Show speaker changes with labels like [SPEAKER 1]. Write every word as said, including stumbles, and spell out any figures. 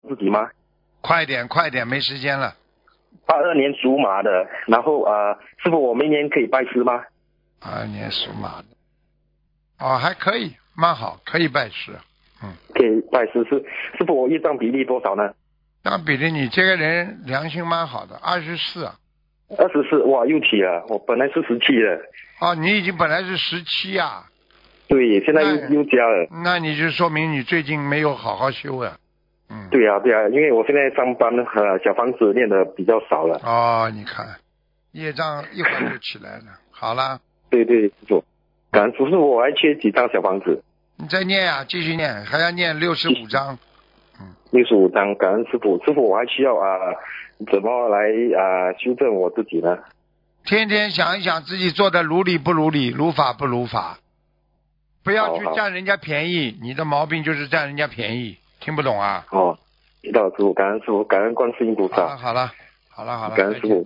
[SPEAKER 1] 自己吗？
[SPEAKER 2] 快点快点，没时间了。
[SPEAKER 1] 八二年属马的，然后啊、呃，师傅我明年可以拜师吗？
[SPEAKER 2] 八二年属马的，哦，还可以，蛮好，可以拜师。嗯，
[SPEAKER 1] 可以拜师是师傅，我业障比例多少呢？
[SPEAKER 2] 那比例你这个人良心蛮好的，二十四啊。
[SPEAKER 1] 二十四，哇，又起了，我本来是十七的。
[SPEAKER 2] 哦，你已经本来是十七呀。
[SPEAKER 1] 对，现在又
[SPEAKER 2] 那
[SPEAKER 1] 又加了。
[SPEAKER 2] 那你就说明你最近没有好好修啊。嗯。
[SPEAKER 1] 对呀、啊、对呀、啊，因为我现在上班呃小房子练的比较少了。
[SPEAKER 2] 哦，你看，业障一会儿就起来了。好了。
[SPEAKER 1] 对对，师傅，感恩师傅，我还缺几张小房子。
[SPEAKER 2] 你再念啊，继续念，还要念六十五章。嗯，
[SPEAKER 1] 六十五张，感恩师傅。师傅，我还需要啊、呃，怎么来啊、呃、修正我自己呢？
[SPEAKER 2] 天天想一想自己做的如理不如理，如法不如法，不要去占人家便宜。你的毛病就是占人家便宜，听不懂啊？
[SPEAKER 1] 哦，知道师傅，感恩师傅，感恩观世音菩萨。
[SPEAKER 2] 好了好了好了好了，
[SPEAKER 1] 感恩师傅。